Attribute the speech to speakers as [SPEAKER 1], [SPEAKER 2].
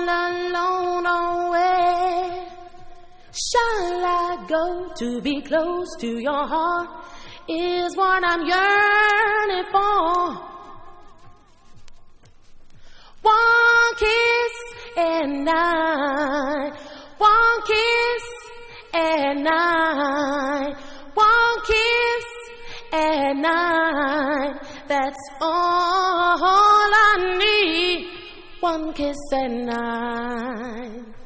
[SPEAKER 1] alone, oh, where shall I go to be close to your heart is what I'm yearning for. One kiss and one kiss and one kiss and that's all I need. One kiss and